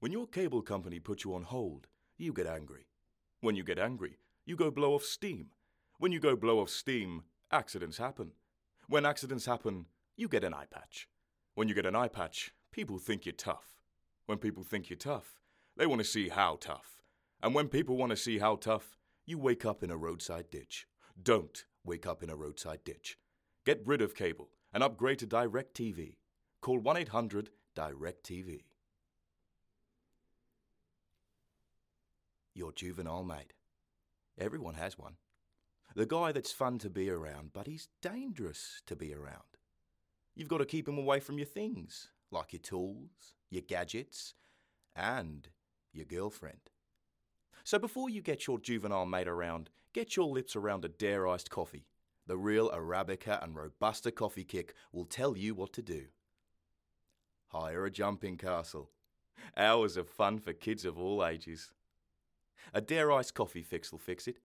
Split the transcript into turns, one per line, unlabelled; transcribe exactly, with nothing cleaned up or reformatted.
When your cable company puts you on hold, you get angry. When you get angry, you go blow off steam. When you go blow off steam, accidents happen. When accidents happen, you get an eye patch. When you get an eye patch, people think you're tough. When people think you're tough, they want to see how tough. And when people want to see how tough, you wake up in a roadside ditch. Don't wake up in a roadside ditch. Get rid of cable and upgrade to DirecTV. Call one eight hundred direct T V. Your juvenile mate. Everyone has one. The guy that's fun to be around, but he's dangerous to be around. You've got to keep him away from your things, like your tools, your gadgets, and your girlfriend. So before you get your juvenile mate around, get your lips around a Dare iced coffee. The real Arabica and Robusta coffee kick will tell you what to do. Hire a jumping castle. Hours of fun for kids of all ages. A Dare iced coffee fix will fix it.